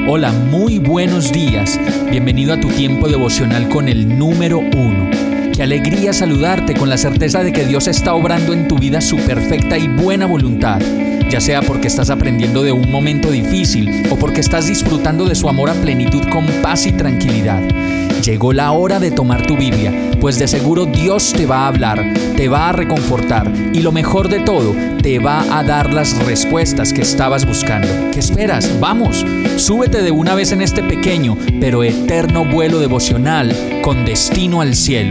Hola, muy buenos días. Bienvenido a tu tiempo devocional con el número 1. Qué alegría saludarte con la certeza de que Dios está obrando en tu vida su perfecta y buena voluntad, ya sea porque estás aprendiendo de un momento difícil o porque estás disfrutando de su amor a plenitud con paz y tranquilidad. Llegó la hora de tomar tu Biblia, pues de seguro Dios te va a hablar, te va a reconfortar y lo mejor de todo, te va a dar las respuestas que estabas buscando. ¿Qué esperas? ¡Vamos! Súbete de una vez en este pequeño pero eterno vuelo devocional con destino al cielo.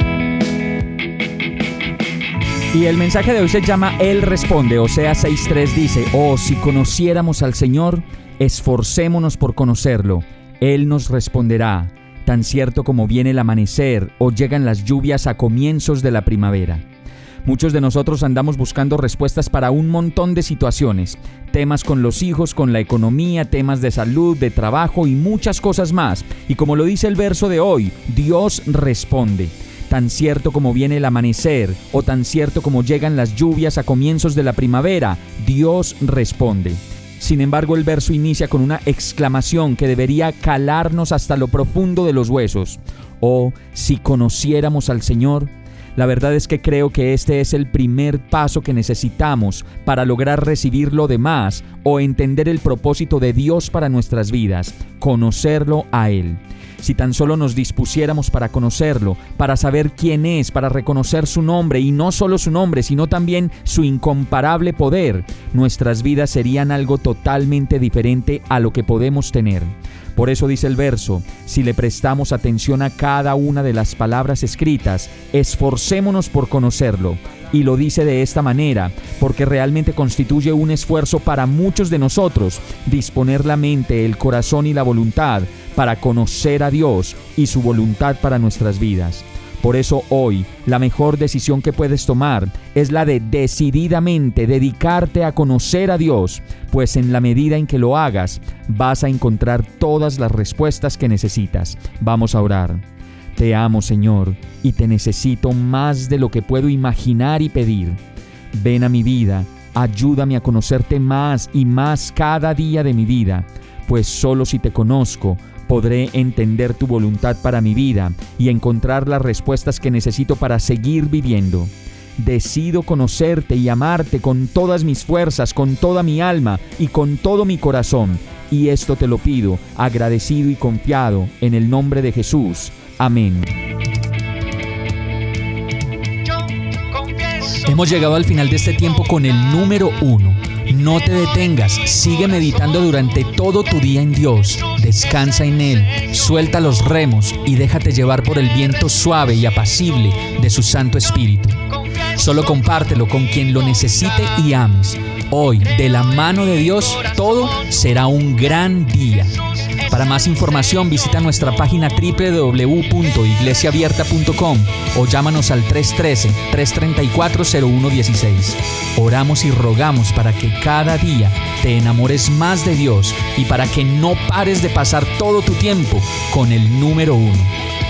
Y el mensaje de hoy se llama Él responde. Oseas 6:3 dice: Oh, si conociéramos al Señor, esforcémonos por conocerlo. Él nos responderá, tan cierto como viene el amanecer o llegan las lluvias a comienzos de la primavera. Muchos de nosotros andamos buscando respuestas para un montón de situaciones, temas con los hijos, con la economía, temas de salud, de trabajo y muchas cosas más. Y como lo dice el verso de hoy, Dios responde. Tan cierto como viene el amanecer o tan cierto como llegan las lluvias a comienzos de la primavera, Dios responde. Sin embargo, el verso inicia con una exclamación que debería calarnos hasta lo profundo de los huesos. Oh, si conociéramos al Señor. La verdad es que creo que este es el primer paso que necesitamos para lograr recibir lo demás o entender el propósito de Dios para nuestras vidas, conocerlo a Él. Si tan solo nos dispusiéramos para conocerlo, para saber quién es, para reconocer su nombre y no solo su nombre, sino también su incomparable poder, nuestras vidas serían algo totalmente diferente a lo que podemos tener. Por eso dice el verso, si le prestamos atención a cada una de las palabras escritas, esforcémonos por conocerlo. Y lo dice de esta manera, porque realmente constituye un esfuerzo para muchos de nosotros, disponer la mente, el corazón y la voluntad para conocer a Dios y su voluntad para nuestras vidas. Por eso hoy, la mejor decisión que puedes tomar es la de decididamente dedicarte a conocer a Dios, pues en la medida en que lo hagas, vas a encontrar todas las respuestas que necesitas. Vamos a orar. Te amo, Señor, y te necesito más de lo que puedo imaginar y pedir. Ven a mi vida, ayúdame a conocerte más y más cada día de mi vida, pues solo si te conozco, podré entender tu voluntad para mi vida y encontrar las respuestas que necesito para seguir viviendo. Decido conocerte y amarte con todas mis fuerzas, con toda mi alma y con todo mi corazón. Y esto te lo pido, agradecido y confiado, en el nombre de Jesús. Amén. Hemos llegado al final de este tiempo con el número 1. No te detengas, sigue meditando durante todo tu día en Dios. Descansa en Él, suelta los remos y déjate llevar por el viento suave y apacible de su Santo Espíritu. Solo compártelo con quien lo necesite y ames. Hoy, de la mano de Dios, todo será un gran día. Para más información, visita nuestra página www.iglesiaabierta.com o llámanos al 313-334-0116. Oramos y rogamos para que cada día te enamores más de Dios y para que no pares de pasar todo tu tiempo con el número 1.